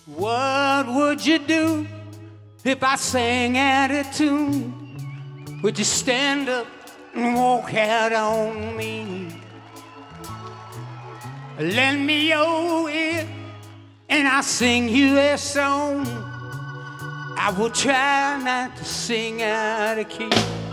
What would you do if I sang out a tune? Would you stand up and walk out on me? Lend me your ear and I'll sing you a song. I will try not to sing out of key.